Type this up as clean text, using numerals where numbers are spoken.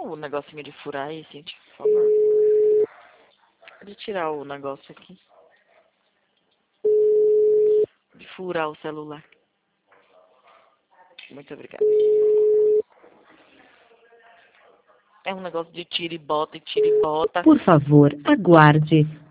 o negocinho de furar aí, gente, por favor. Pode tirar o negócio aqui. De furar o celular. Muito obrigada. É um negócio de tira e bota e tira e bota. Por favor, aguarde.